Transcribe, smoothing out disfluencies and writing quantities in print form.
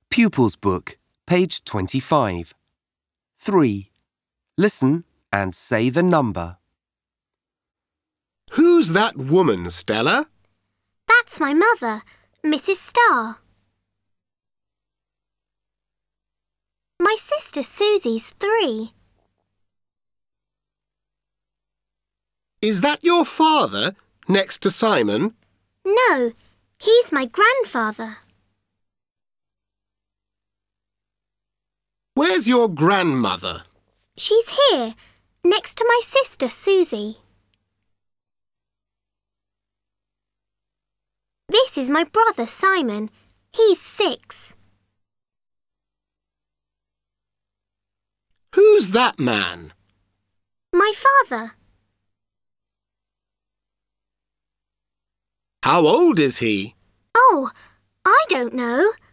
Pupils Book, page 25. 3. Listen and say the number. Who's that woman, Stella? That's my mother, Mrs. Starr. My sister Susie's 3. Is that your father, next to Simon? No, he's my grandfather. Where's your grandmother? She's here, next to my sister Susie. This is my brother Simon. He's 6. Who's that man? My father. How old is he? Oh, I don't know.